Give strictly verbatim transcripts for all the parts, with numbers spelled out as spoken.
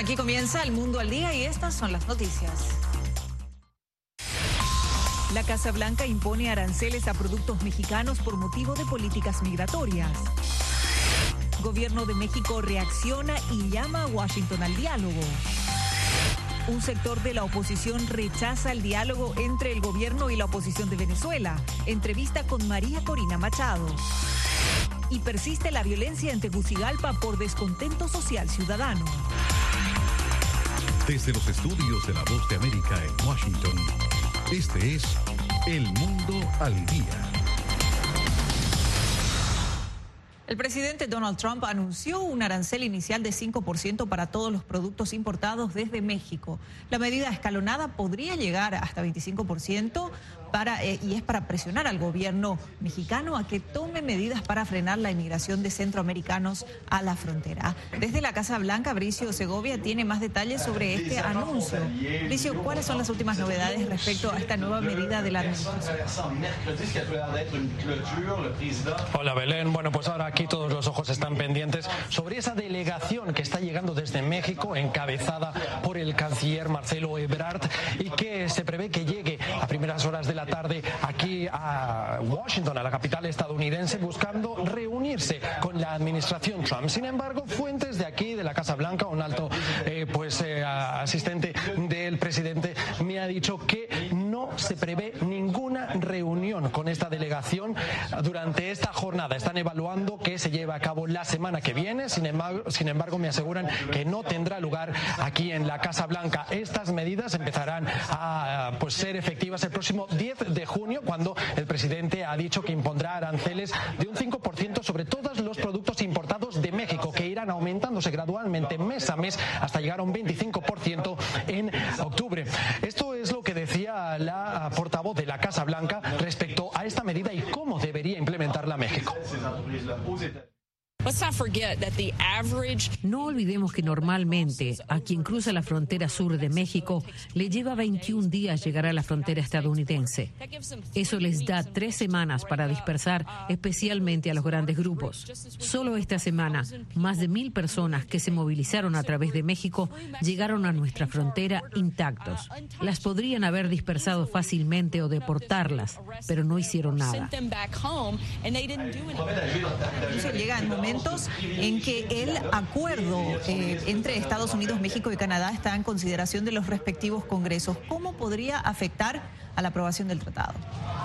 Aquí comienza El Mundo al Día y estas son las noticias. La Casa Blanca impone aranceles a productos mexicanos por motivo de políticas migratorias. Gobierno de México reacciona y llama a Washington al diálogo. Un sector de la oposición rechaza el diálogo entre el gobierno y la oposición de Venezuela. Entrevista con María Corina Machado. Y persiste la violencia en Tegucigalpa por descontento social ciudadano. Desde los estudios de La Voz de América en Washington, este es El Mundo al Día. El presidente Donald Trump anunció un arancel inicial de cinco por ciento para todos los productos importados desde México. La medida escalonada podría llegar hasta veinticinco por ciento para, eh, y es para presionar al gobierno mexicano a que tome medidas para frenar la inmigración de centroamericanos a la frontera. Desde la Casa Blanca, Bricio Segovia tiene más detalles sobre este anuncio. Bricio, ¿cuáles son las últimas novedades respecto a esta nueva medida de la administración? Hola Belén, bueno pues ahora aquí todos los ojos están pendientes sobre esa delegación que está llegando desde México, encabezada por el canciller Marcelo Ebrard, y que se prevé que llegue a primeras horas de la tarde aquí a Washington, a la capital estadounidense, buscando reunirse con la administración Trump. Sin embargo, fuentes de aquí, de la Casa Blanca, un alto eh, pues eh, asistente del presidente, me ha dicho que no se prevé ninguna reunión con esta delegación durante esta jornada. Están evaluando que se lleve a cabo la semana que viene. Sin embargo, sin embargo, me aseguran que no tendrá lugar aquí en la Casa Blanca. Estas medidas empezarán a pues ser efectivas el próximo diez de junio, cuando el presidente ha dicho que impondrá aranceles de un cinco por ciento sobre todos los productos importados de México, que irán aumentándose gradualmente mes a mes hasta llegar a un veinticinco por ciento en octubre. Esto es lo que decía la portavoz de la Casa Blanca respecto a esta medida y cómo debería implementarla México. No olvidemos que normalmente a quien cruza la frontera sur de México le lleva veintiún días llegar a la frontera estadounidense. Eso les da tres semanas para dispersar, especialmente a los grandes grupos. Solo esta semana, más de mil personas que se movilizaron a través de México llegaron a nuestra frontera intactos. Las podrían haber dispersado fácilmente o deportarlas, pero no hicieron nada. Llega en momentos en que el acuerdo eh, entre Estados Unidos, México y Canadá está en consideración de los respectivos congresos. ¿Cómo podría afectar a la aprobación del tratado?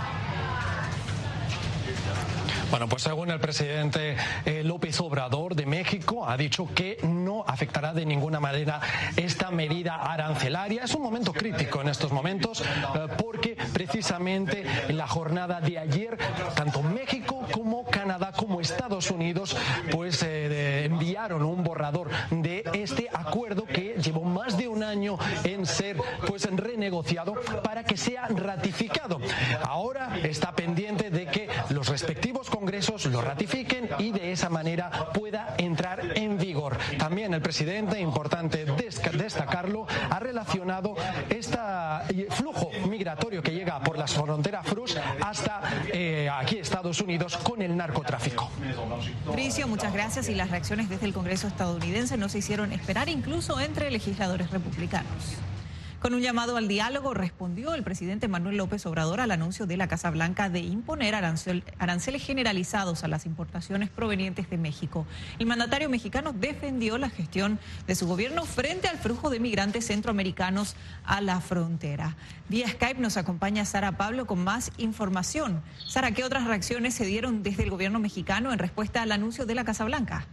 Bueno, pues según el presidente eh, López Obrador de México, ha dicho que no afectará de ninguna manera esta medida arancelaria. Es un momento crítico en estos momentos eh, porque precisamente en la jornada de ayer, tanto México como Canadá como Estados Unidos pues eh, enviaron un borrador de este acuerdo que llevó más de un año en ser pues renegociado para que sea ratificado. Ahora está pendiente de que los respectivos congresos lo ratifiquen y de esa manera pueda entrar en vigor. También el presidente, importante destacarlo, ha relacionado este flujo migratorio que llega por la frontera Frus hasta eh, aquí Estados Unidos con el narcotráfico. Bricio, muchas gracias. Y las reacciones desde el Congreso estadounidense no se hicieron esperar, incluso entre legisladores republicanos. Con un llamado al diálogo respondió el presidente Manuel López Obrador al anuncio de la Casa Blanca de imponer arancel, aranceles generalizados a las importaciones provenientes de México. El mandatario mexicano defendió la gestión de su gobierno frente al flujo de migrantes centroamericanos a la frontera. Vía Skype nos acompaña Sara Pablo con más información. Sara, ¿qué otras reacciones se dieron desde el gobierno mexicano en respuesta al anuncio de la Casa Blanca?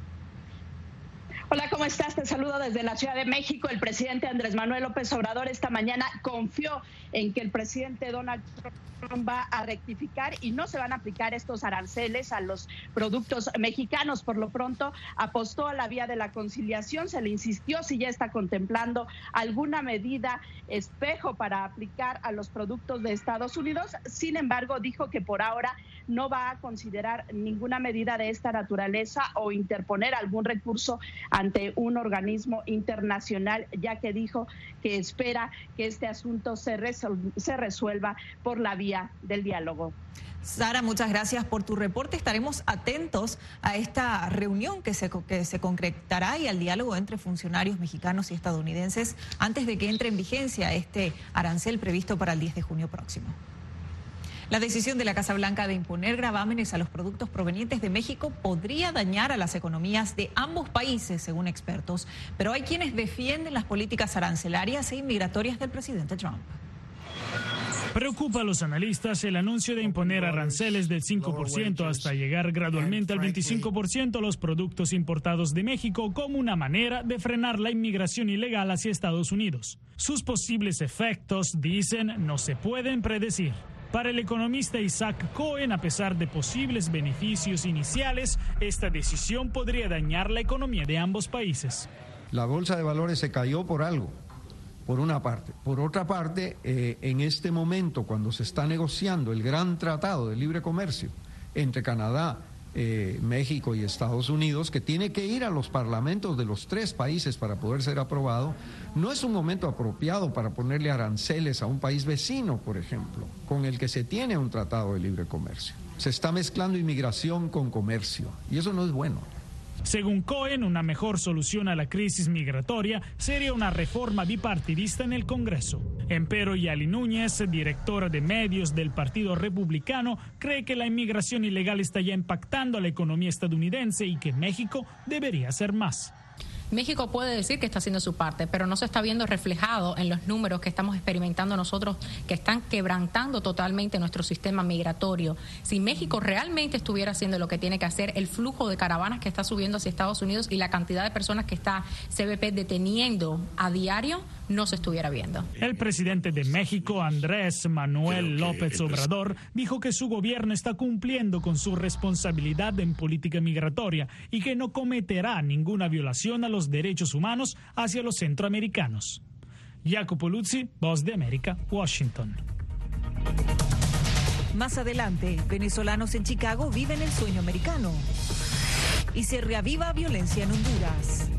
Hola, ¿cómo estás? Te saludo desde la Ciudad de México. El presidente Andrés Manuel López Obrador esta mañana confió en que el presidente Donald Trump va a rectificar y no se van a aplicar estos aranceles a los productos mexicanos. Por lo pronto, apostó a la vía de la conciliación. Se le insistió si ya está contemplando alguna medida espejo para aplicar a los productos de Estados Unidos. Sin embargo, dijo que por ahora no va a considerar ninguna medida de esta naturaleza o interponer algún recurso ante un organismo internacional, ya que dijo que espera que este asunto se, resol- se resuelva por la vía vía del diálogo. Sara, muchas gracias por tu reporte. Estaremos atentos a esta reunión que se, que se concretará y al diálogo entre funcionarios mexicanos y estadounidenses antes de que entre en vigencia este arancel previsto para el diez de junio próximo. La decisión de la Casa Blanca de imponer gravámenes a los productos provenientes de México podría dañar a las economías de ambos países, según expertos. Pero hay quienes defienden las políticas arancelarias e inmigratorias del presidente Trump. Preocupa a los analistas el anuncio de imponer aranceles del cinco por ciento hasta llegar gradualmente al veinticinco por ciento a los productos importados de México como una manera de frenar la inmigración ilegal hacia Estados Unidos. Sus posibles efectos, dicen, no se pueden predecir. Para el economista Isaac Cohen, a pesar de posibles beneficios iniciales, esta decisión podría dañar la economía de ambos países. La bolsa de valores se cayó por algo. Por una parte. Por otra parte, eh, en este momento, cuando se está negociando el gran tratado de libre comercio entre Canadá, eh, México y Estados Unidos, que tiene que ir a los parlamentos de los tres países para poder ser aprobado, no es un momento apropiado para ponerle aranceles a un país vecino, por ejemplo, con el que se tiene un tratado de libre comercio. Se está mezclando inmigración con comercio, y eso no es bueno. Según Cohen, una mejor solución a la crisis migratoria sería una reforma bipartidista en el Congreso. Empero Yali Núñez, directora de medios del Partido Republicano, cree que la inmigración ilegal está ya impactando a la economía estadounidense y que México debería hacer más. México puede decir que está haciendo su parte, pero no se está viendo reflejado en los números que estamos experimentando nosotros, que están quebrantando totalmente nuestro sistema migratorio. Si México realmente estuviera haciendo lo que tiene que hacer, el flujo de caravanas que está subiendo hacia Estados Unidos y la cantidad de personas que está C B P deteniendo a diario, no se estuviera viendo. El presidente de México, Andrés Manuel López Obrador, dijo que su gobierno está cumpliendo con su responsabilidad en política migratoria y que no cometerá ninguna violación a los derechos humanos hacia los centroamericanos. Jacopo Luzzi, Voz de América, Washington. Más adelante, venezolanos en Chicago viven el sueño americano y se reaviva violencia en Honduras.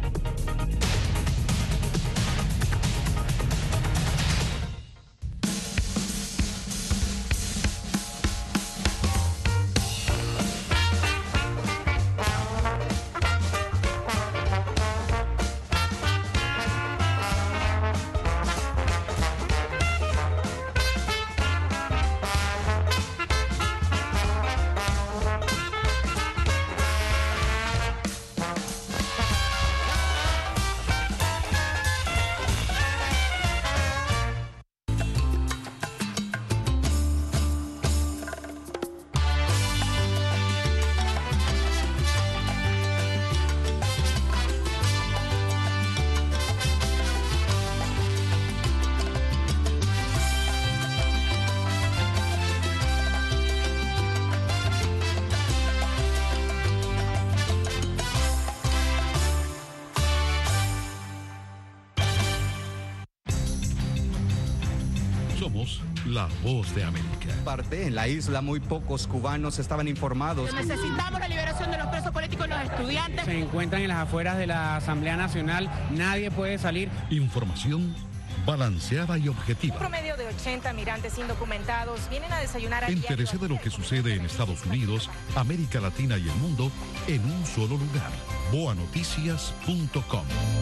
Somos la Voz de América. Parte en la isla, muy pocos cubanos estaban informados. Necesitamos la liberación de los presos políticos y los estudiantes. Se encuentran en las afueras de la Asamblea Nacional, nadie puede salir. Información balanceada y objetiva. Un promedio de ochenta migrantes indocumentados vienen a desayunar a Entérese de lo que sucede en Estados Unidos, América Latina y el mundo en un solo lugar. boa noticias punto com.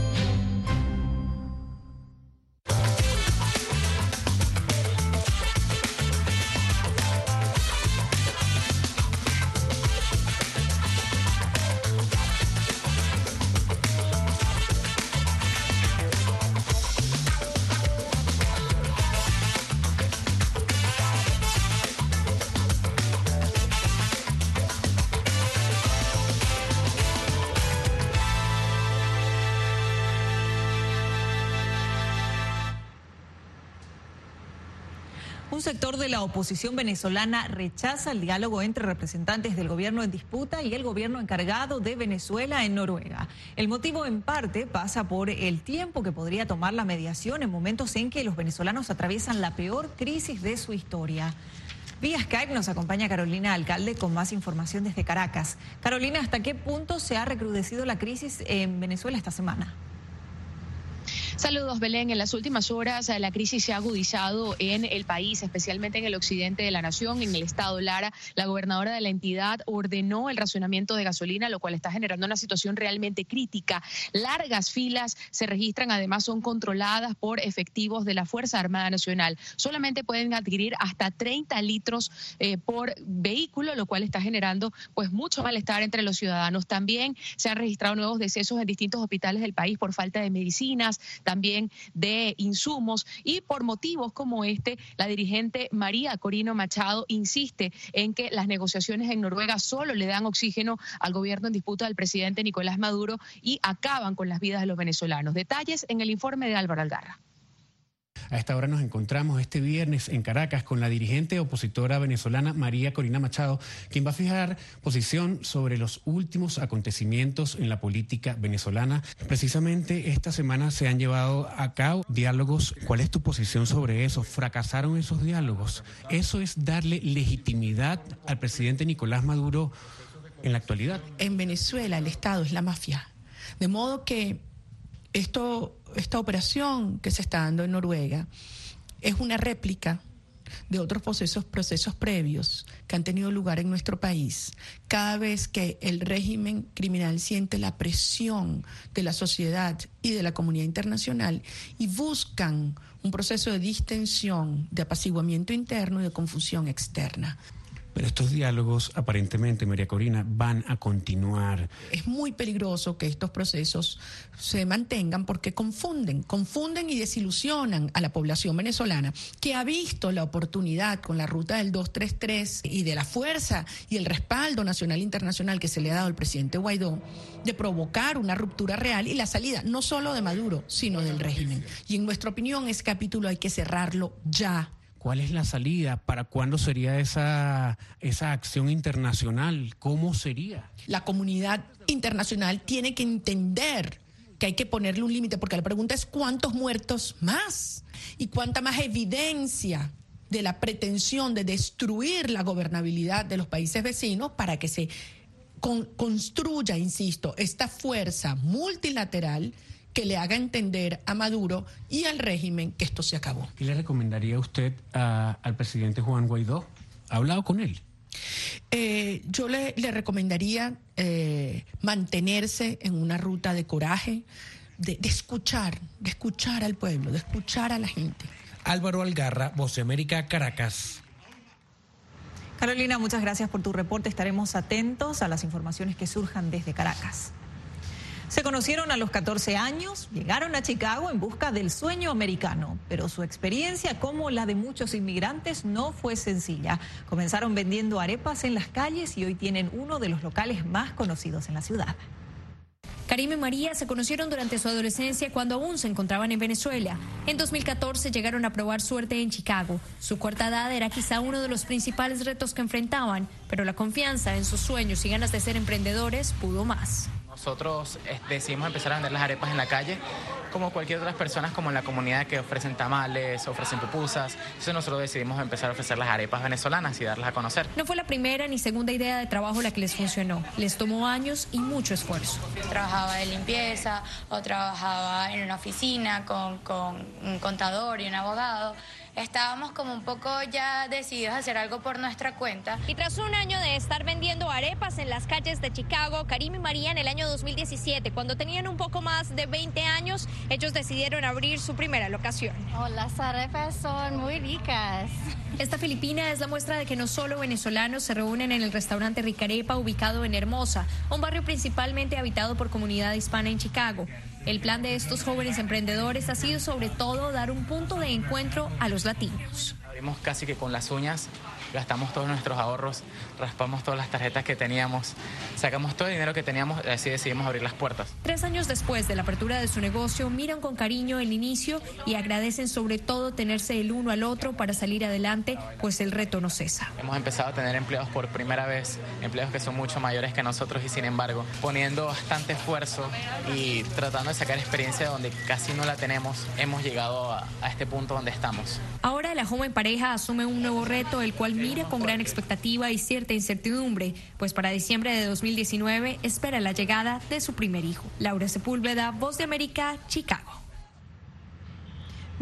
Un sector de la oposición venezolana rechaza el diálogo entre representantes del gobierno en disputa y el gobierno encargado de Venezuela en Noruega. El motivo en parte pasa por el tiempo que podría tomar la mediación en momentos en que los venezolanos atraviesan la peor crisis de su historia. Vía Skype nos acompaña Carolina Alcalde con más información desde Caracas. Carolina, ¿hasta qué punto se ha recrudecido la crisis en Venezuela esta semana? Saludos, Belén. En las últimas horas la crisis se ha agudizado en el país, especialmente en el occidente de la nación, en el estado Lara. La gobernadora de la entidad ordenó el racionamiento de gasolina, lo cual está generando una situación realmente crítica. Largas filas se registran, además son controladas por efectivos de la Fuerza Armada Nacional. Solamente pueden adquirir hasta treinta litros eh, por vehículo, lo cual está generando pues mucho malestar entre los ciudadanos. También se han registrado nuevos decesos en distintos hospitales del país por falta de medicinas, también de insumos, y por motivos como este, la dirigente María Corina Machado insiste en que las negociaciones en Noruega solo le dan oxígeno al gobierno en disputa del presidente Nicolás Maduro y acaban con las vidas de los venezolanos. Detalles en el informe de Álvaro Algarra. A esta hora nos encontramos este viernes en Caracas con la dirigente opositora venezolana María Corina Machado, quien va a fijar posición sobre los últimos acontecimientos en la política venezolana. Precisamente esta semana se han llevado a cabo diálogos. ¿Cuál es tu posición sobre eso? ¿Fracasaron esos diálogos? ¿Eso es darle legitimidad al presidente Nicolás Maduro en la actualidad? En Venezuela el Estado es la mafia, de modo que esto... Esta operación que se está dando en Noruega es una réplica de otros procesos, procesos previos que han tenido lugar en nuestro país. Cada vez que el régimen criminal siente la presión de la sociedad y de la comunidad internacional y buscan un proceso de distensión, de apaciguamiento interno y de confusión externa. Pero estos diálogos, aparentemente, María Corina, van a continuar. Es muy peligroso que estos procesos se mantengan porque confunden, confunden y desilusionan a la población venezolana, que ha visto la oportunidad con la ruta del dos tres tres y de la fuerza y el respaldo nacional e internacional que se le ha dado al presidente Guaidó, de provocar una ruptura real y la salida no solo de Maduro, sino del régimen. Y en nuestra opinión, ese capítulo hay que cerrarlo ya. ¿Cuál es la salida? ¿Para cuándo sería esa, esa acción internacional? ¿Cómo sería? La comunidad internacional tiene que entender que hay que ponerle un límite, porque la pregunta es ¿cuántos muertos más? ¿Y cuánta más evidencia de la pretensión de destruir la gobernabilidad de los países vecinos para que se con, construya, insisto, esta fuerza multilateral que le haga entender a Maduro y al régimen que esto se acabó? ¿Qué le recomendaría usted a, al presidente Juan Guaidó? ¿Ha hablado con él? Eh, yo le, le recomendaría eh, mantenerse en una ruta de coraje, de, de escuchar, de escuchar al pueblo, de escuchar a la gente. Álvaro Algarra, Voz de América, Caracas. Carolina, muchas gracias por tu reporte. Estaremos atentos a las informaciones que surjan desde Caracas. Se conocieron a los catorce años, llegaron a Chicago en busca del sueño americano, pero su experiencia, como la de muchos inmigrantes, no fue sencilla. Comenzaron vendiendo arepas en las calles y hoy tienen uno de los locales más conocidos en la ciudad. Karim y María se conocieron durante su adolescencia cuando aún se encontraban en Venezuela. En dos mil catorce llegaron a probar suerte en Chicago. Su corta edad era quizá uno de los principales retos que enfrentaban, pero la confianza en sus sueños y ganas de ser emprendedores pudo más. Nosotros decidimos empezar a vender las arepas en la calle, como cualquier otras personas como en la comunidad que ofrecen tamales, ofrecen pupusas. Entonces nosotros decidimos empezar a ofrecer las arepas venezolanas y darlas a conocer. No fue la primera ni segunda idea de trabajo la que les funcionó. Les tomó años y mucho esfuerzo. Trabajaba de limpieza o trabajaba en una oficina con, con un contador y un abogado. Estábamos como un poco ya decididos a hacer algo por nuestra cuenta. Y tras un año de estar vendiendo arepas en las calles de Chicago, Karim y María en el año dos mil diecisiete, cuando tenían un poco más de veinte años, ellos decidieron abrir su primera locación. Oh, las arepas son muy ricas. Esta filipina es la muestra de que no solo venezolanos se reúnen en el restaurante Ricarepa, ubicado en Hermosa, un barrio principalmente habitado por comunidad hispana en Chicago. El plan de estos jóvenes emprendedores ha sido sobre todo dar un punto de encuentro a los latinos. Abrimos casi que con las uñas, gastamos todos nuestros ahorros, raspamos todas las tarjetas que teníamos, sacamos todo el dinero que teníamos y así decidimos abrir las puertas. Tres años después de la apertura de su negocio, miran con cariño el inicio y agradecen sobre todo tenerse el uno al otro para salir adelante, pues el reto no cesa. Hemos empezado a tener empleados por primera vez, empleados que son mucho mayores que nosotros y sin embargo, poniendo bastante esfuerzo y tratando de sacar experiencia donde casi no la tenemos, hemos llegado a, a este punto donde estamos. Ahora la joven pareja asume un nuevo reto, el cual mira con gran expectativa y cierta incertidumbre, pues para diciembre de dos mil diecinueve espera la llegada de su primer hijo. Laura Sepúlveda, Voz de América, Chicago.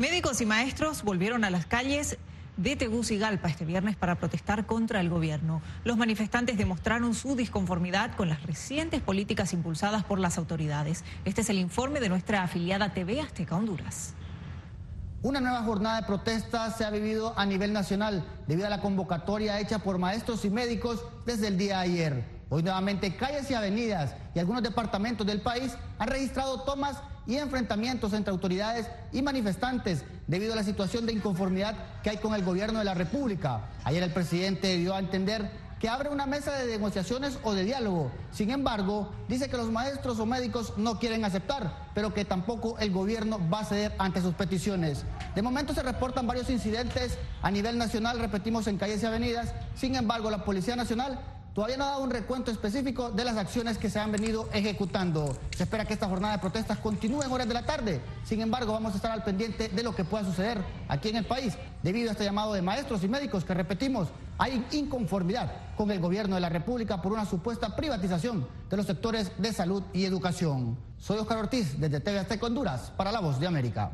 Médicos y maestros volvieron a las calles de Tegucigalpa este viernes para protestar contra el gobierno. Los manifestantes demostraron su disconformidad con las recientes políticas impulsadas por las autoridades. Este es el informe de nuestra afiliada T V Azteca Honduras. Una nueva jornada de protesta se ha vivido a nivel nacional debido a la convocatoria hecha por maestros y médicos desde el día de ayer. Hoy nuevamente calles y avenidas y algunos departamentos del país han registrado tomas y enfrentamientos entre autoridades y manifestantes debido a la situación de inconformidad que hay con el gobierno de la República. Ayer el presidente dio a entender que abre una mesa de negociaciones o de diálogo. Sin embargo, dice que los maestros o médicos no quieren aceptar, pero que tampoco el gobierno va a ceder ante sus peticiones. De momento se reportan varios incidentes a nivel nacional, repetimos, en calles y avenidas. Sin embargo, la Policía Nacional todavía no ha dado un recuento específico de las acciones que se han venido ejecutando. Se espera que esta jornada de protestas continúe en horas de la tarde. Sin embargo, vamos a estar al pendiente de lo que pueda suceder aquí en el país debido a este llamado de maestros y médicos que, repetimos, hay inconformidad con el gobierno de la República por una supuesta privatización de los sectores de salud y educación. Soy Oscar Ortiz desde T V Azteca Honduras para La Voz de América.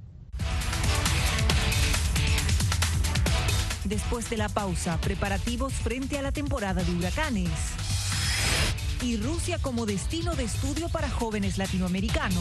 Después de la pausa, preparativos frente a la temporada de huracanes. Y Rusia como destino de estudio para jóvenes latinoamericanos.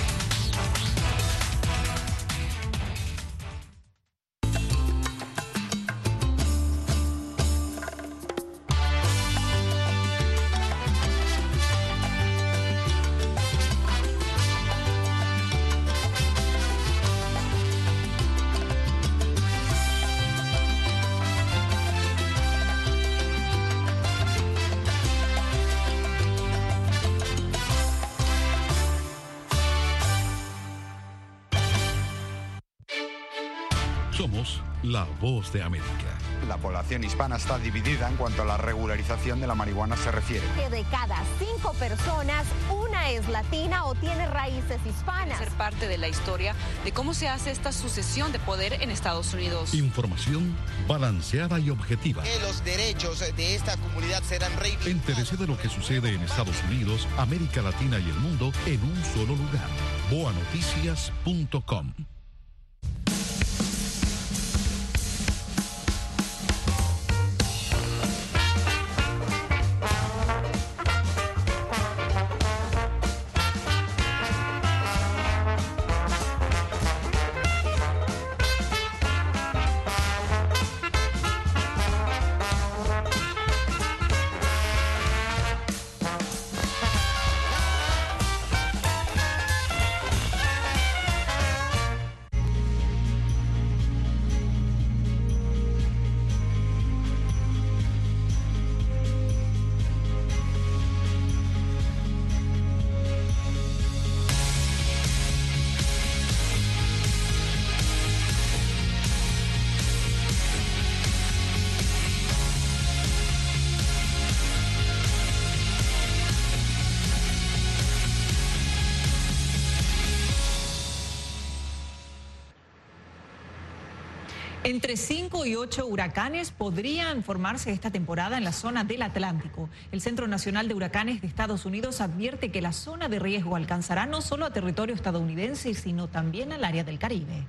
Somos la Voz de América. La población hispana está dividida en cuanto a la regularización de la marihuana se refiere. Que de cada cinco personas, una es latina o tiene raíces hispanas. Ser parte de la historia de cómo se hace esta sucesión de poder en Estados Unidos. Información balanceada y objetiva. Que los derechos de esta comunidad serán reivindicados. Entérese de lo que sucede en Estados Unidos, América Latina y el mundo en un solo lugar. boa noticias punto com. Entre cinco y ocho huracanes podrían formarse esta temporada en la zona del Atlántico. El Centro Nacional de Huracanes de Estados Unidos advierte que la zona de riesgo alcanzará no solo a territorio estadounidense, sino también al área del Caribe.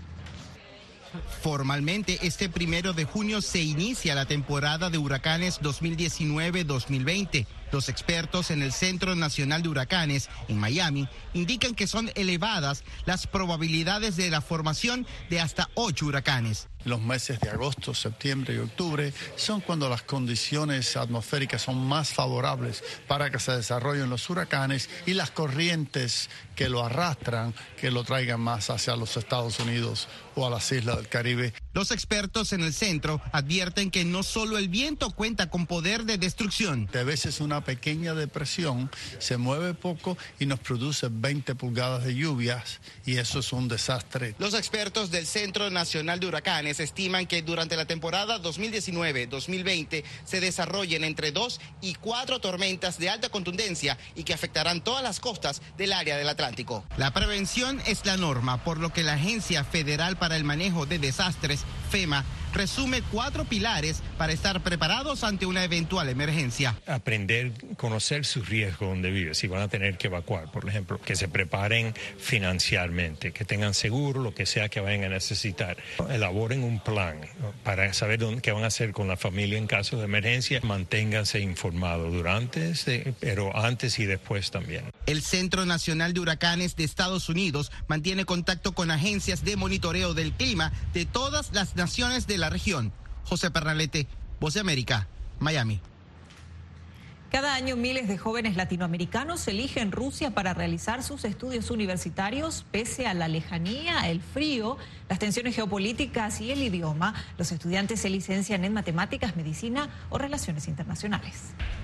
Formalmente, este primero de junio se inicia la temporada de huracanes dos mil diecinueve dos mil veinte. Los expertos en el Centro Nacional de Huracanes en Miami indican que son elevadas las probabilidades de la formación de hasta ocho huracanes. Los meses de agosto, septiembre y octubre son cuando las condiciones atmosféricas son más favorables para que se desarrollen los huracanes y las corrientes que lo arrastran, que lo traigan más hacia los Estados Unidos o a las islas del Caribe. Los expertos en el centro advierten que no solo el viento cuenta con poder de destrucción. A veces una pequeña depresión se mueve poco y nos produce veinte pulgadas de lluvias y eso es un desastre. Los expertos del Centro Nacional de Huracanes estiman que durante la temporada dos mil diecinueve dos mil veinte se desarrollen entre dos y cuatro tormentas de alta contundencia y que afectarán todas las costas del área del Atlántico. La prevención es la norma, por lo que la Agencia Federal para el Manejo de Desastres, FEMA, resume cuatro pilares para estar preparados ante una eventual emergencia. Aprender, conocer su riesgo donde vive, si van a tener que evacuar, por ejemplo, que se preparen financieramente, que tengan seguro, lo que sea que vayan a necesitar. Elaboren un plan para saber dónde, qué van a hacer con la familia en caso de emergencia. Manténganse informados durante, pero antes y después también. El Centro Nacional de Huracanes de Estados Unidos mantiene contacto con agencias de monitoreo del clima de todas las naciones de la región. José Pernalete, Voz de América, Miami. Cada año miles de jóvenes latinoamericanos eligen Rusia para realizar sus estudios universitarios. Pese a la lejanía, el frío, las tensiones geopolíticas y el idioma, los estudiantes se licencian en matemáticas, medicina o relaciones internacionales.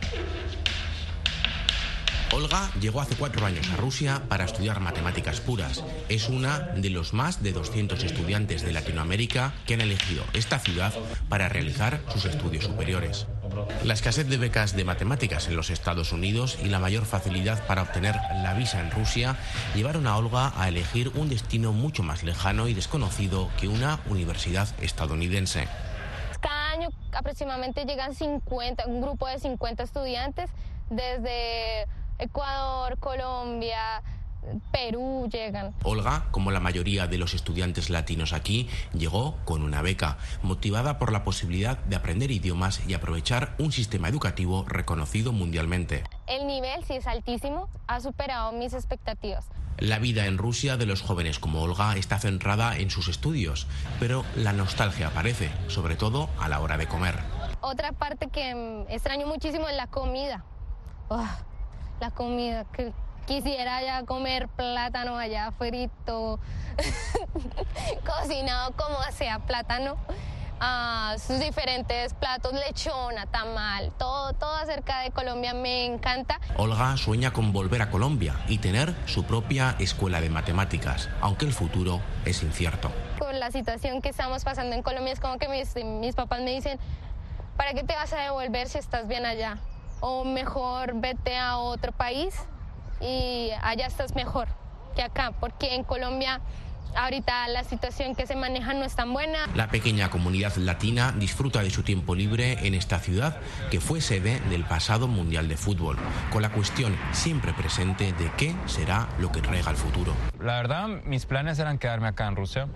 Olga llegó hace cuatro años a Rusia para estudiar matemáticas puras. Es una de los más de doscientos estudiantes de Latinoamérica que han elegido esta ciudad para realizar sus estudios superiores. La escasez de becas de matemáticas en los Estados Unidos y la mayor facilidad para obtener la visa en Rusia llevaron a Olga a elegir un destino mucho más lejano y desconocido que una universidad estadounidense. Cada año aproximadamente llegan cincuenta, un grupo de cincuenta estudiantes desde Ecuador, Colombia, Perú llegan. Olga, como la mayoría de los estudiantes latinos aquí, llegó con una beca, motivada por la posibilidad de aprender idiomas y aprovechar un sistema educativo reconocido mundialmente. El nivel sí es altísimo, ha superado mis expectativas. La vida en Rusia de los jóvenes como Olga está centrada en sus estudios, pero la nostalgia aparece, sobre todo a la hora de comer. Otra parte que extraño muchísimo es la comida. Oh, la comida, que quisiera ya comer plátano allá frito, cocinado como sea, plátano, uh, sus diferentes platos, lechona, tamal, todo, todo acerca de Colombia me encanta. Olga sueña con volver a Colombia y tener su propia escuela de matemáticas, aunque el futuro es incierto. Por la situación que estamos pasando en Colombia es como que mis, mis papás me dicen, ¿para qué te vas a devolver si estás bien allá? O mejor vete a otro país y allá estás mejor que acá, porque en Colombia ahorita la situación que se maneja no es tan buena. La pequeña comunidad latina disfruta de su tiempo libre en esta ciudad, que fue sede del pasado Mundial de Fútbol, con la cuestión siempre presente de qué será lo que traiga el futuro. La verdad, mis planes eran quedarme acá en Rusia,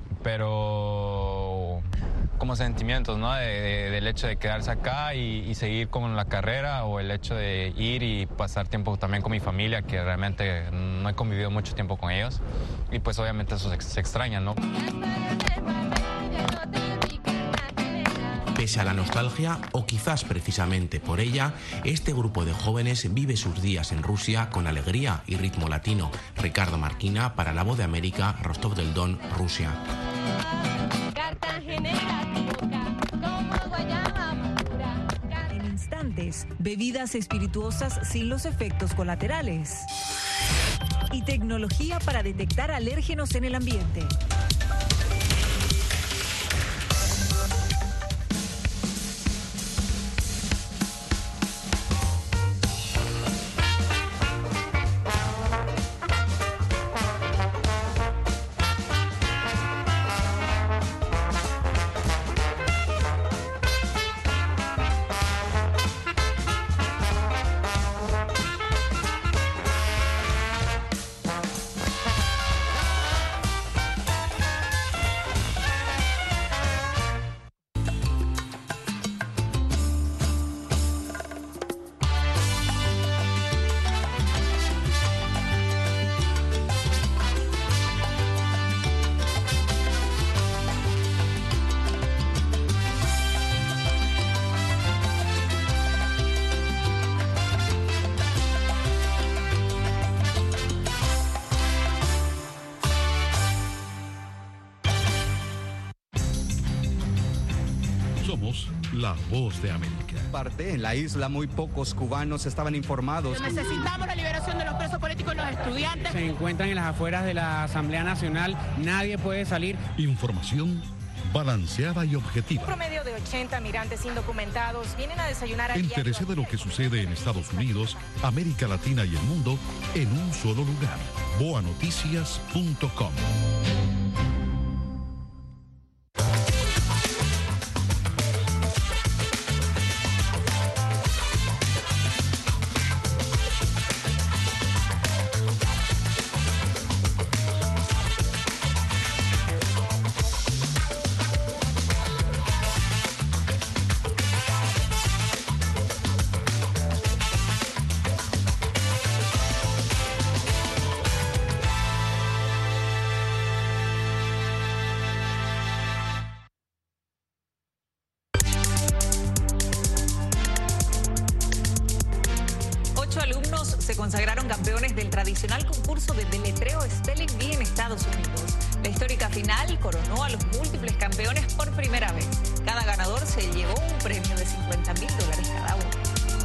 pero como sentimientos, ¿no? De, de, del hecho de quedarse acá y, y seguir con la carrera, o el hecho de ir y pasar tiempo también con mi familia, que realmente no he convivido mucho tiempo con ellos, y pues obviamente eso se, se extraña, ¿no? Pese a la nostalgia, o quizás precisamente por ella, este grupo de jóvenes vive sus días en Rusia con alegría y ritmo latino. Ricardo Marquina para La Voz de América, Rostov del Don, Rusia. En instantes, bebidas espirituosas sin los efectos colaterales y tecnología para detectar alérgenos en el ambiente. Somos la Voz de América. Parte en la isla, muy pocos cubanos estaban informados. Necesitamos la liberación de los presos políticos y los estudiantes. Se encuentran en las afueras de la Asamblea Nacional, nadie puede salir. Información balanceada y objetiva. Un promedio de ochenta migrantes indocumentados vienen a desayunar. Entérese de lo que sucede en Estados Unidos, América Latina y el mundo en un solo lugar. boa noticias punto com. consagraron campeones del tradicional concurso de deletreo Spelling Bee en Estados Unidos. La histórica final coronó a los múltiples campeones por primera vez. Cada ganador se llevó un premio de cincuenta mil dólares cada uno.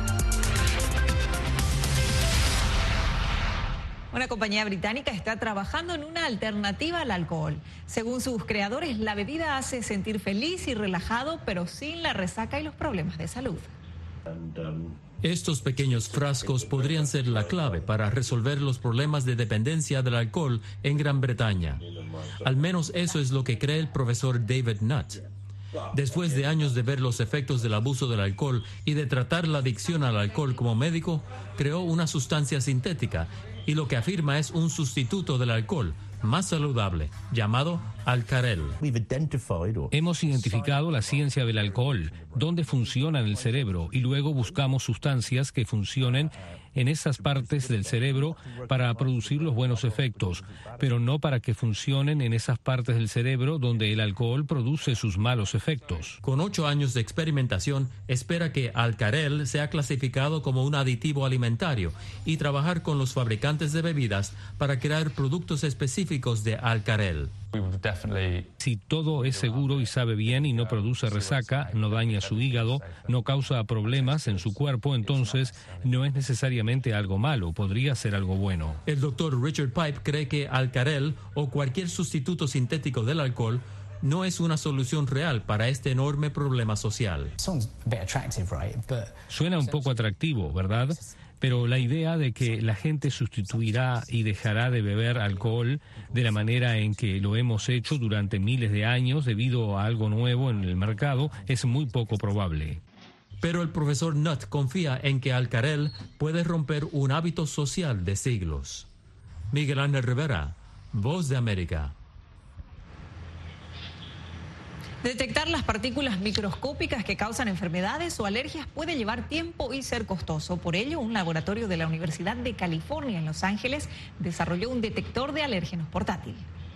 Una compañía británica está trabajando en una alternativa al alcohol. Según sus creadores, la bebida hace sentir feliz y relajado, pero sin la resaca y los problemas de salud. Estos pequeños frascos podrían ser la clave para resolver los problemas de dependencia del alcohol en Gran Bretaña. Al menos eso es lo que cree el profesor David Nutt. Después de años de ver los efectos del abuso del alcohol y de tratar la adicción al alcohol como médico, creó una sustancia sintética y lo que afirma es un sustituto del alcohol más saludable, llamado Alcarel. Hemos identificado la ciencia del alcohol, dónde funciona en el cerebro, y luego buscamos sustancias que funcionen en esas partes del cerebro para producir los buenos efectos, pero no para que funcionen en esas partes del cerebro donde el alcohol produce sus malos efectos. Con ocho años de experimentación, espera que Alcarel sea clasificado como un aditivo alimentario y trabajar con los fabricantes de bebidas para crear productos específicos de Alcarel. Si todo es seguro y sabe bien y no produce resaca, no daña su hígado, no causa problemas en su cuerpo, entonces no es necesariamente algo malo, podría ser algo bueno. El doctor Richard Pipe cree que Alcarel o cualquier sustituto sintético del alcohol no es una solución real para este enorme problema social. Suena un poco atractivo, ¿verdad? Pero la idea de que la gente sustituirá y dejará de beber alcohol de la manera en que lo hemos hecho durante miles de años debido a algo nuevo en el mercado es muy poco probable. Pero el profesor Nutt confía en que Alcarel puede romper un hábito social de siglos. Miguel Ángel Rivera, Voz de América. Detectar las partículas microscópicas que causan enfermedades o alergias puede llevar tiempo y ser costoso. Por ello, un laboratorio de la Universidad de California en Los Ángeles desarrolló un detector de alérgenos portátil.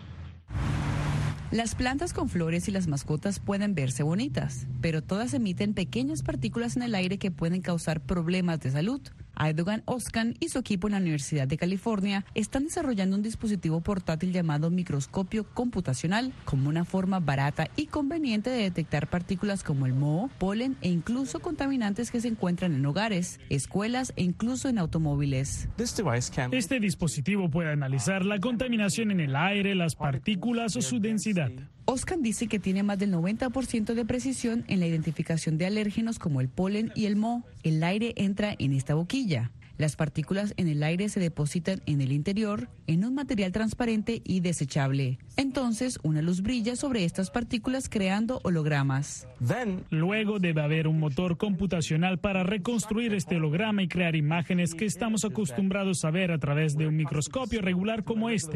Las plantas con flores y las mascotas pueden verse bonitas, pero todas emiten pequeñas partículas en el aire que pueden causar problemas de salud. Aydogan Özkan y su equipo en la Universidad de California están desarrollando un dispositivo portátil llamado microscopio computacional como una forma barata y conveniente de detectar partículas como el moho, polen e incluso contaminantes que se encuentran en hogares, escuelas e incluso en automóviles. Este dispositivo puede analizar la contaminación en el aire, las partículas o su densidad. Özkan dice que tiene más del noventa por ciento de precisión en la identificación de alérgenos como el polen y el moho. El aire entra en esta boquilla. Las partículas en el aire se depositan en el interior, en un material transparente y desechable. Entonces, una luz brilla sobre estas partículas creando hologramas. Luego debe haber un motor computacional para reconstruir este holograma y crear imágenes que estamos acostumbrados a ver a través de un microscopio regular como este.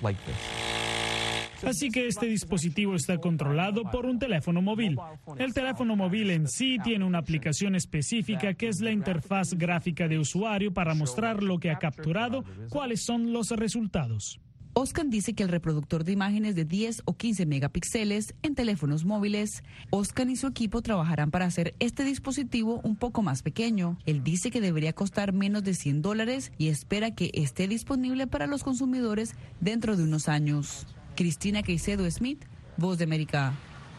Así que este dispositivo está controlado por un teléfono móvil. El teléfono móvil en sí tiene una aplicación específica que es la interfaz gráfica de usuario para mostrar lo que ha capturado, cuáles son los resultados. Özkan dice que el reproductor de imágenes de diez o quince megapíxeles en teléfonos móviles, Özkan y su equipo trabajarán para hacer este dispositivo un poco más pequeño. Él dice que debería costar menos de cien dólares y espera que esté disponible para los consumidores dentro de unos años. Cristina Caicedo Smith, Voz de América.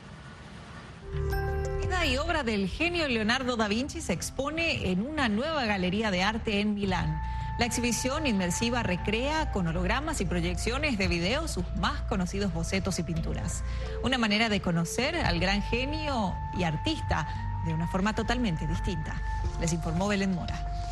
Vida y obra del genio Leonardo da Vinci se expone en una nueva galería de arte en Milán. La exhibición inmersiva recrea con hologramas y proyecciones de video sus más conocidos bocetos y pinturas. Una manera de conocer al gran genio y artista de una forma totalmente distinta. Les informó Belén Mora.